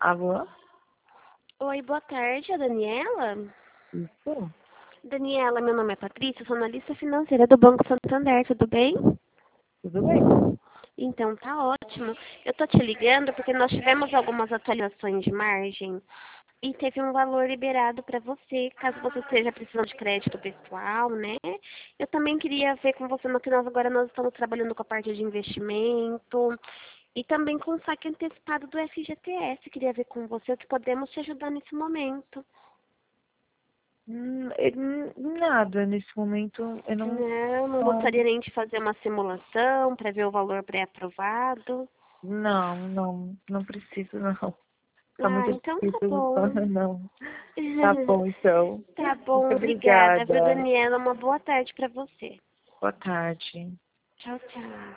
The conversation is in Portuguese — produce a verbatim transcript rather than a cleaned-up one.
Alô? Oi, boa tarde, a Daniela? Isso? Daniela, meu nome é Patrícia, sou analista financeira do Banco Santander, tudo bem? Tudo bem? Então, tá ótimo. Eu tô te ligando porque nós tivemos algumas atualizações de margem e teve um valor liberado para você, caso você esteja precisando de crédito pessoal, né? Eu também queria ver com você, no que nós agora nós estamos trabalhando com a parte de investimento e também com o saque antecipado do F G T S. Queria ver com você o que podemos te ajudar nesse momento. Hum, eh, hum, nada, nesse momento eu não. Não, não Não, gostaria nem de fazer uma simulação para ver o valor pré-aprovado. não, não, não preciso não. Tá Ah, muito então tá difícil, bom. não. Tá bom, então. Tá Muito bom, obrigada, viu, obrigada. Daniela? Uma boa tarde para você. Boa tarde. Tchau, tchau.